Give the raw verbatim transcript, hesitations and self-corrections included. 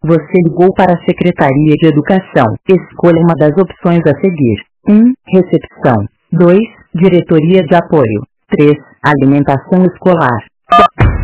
Você ligou para a Secretaria de Educação. Escolha uma das opções a seguir. um. Recepção. dois. Diretoria de Apoio. três. Alimentação escolar.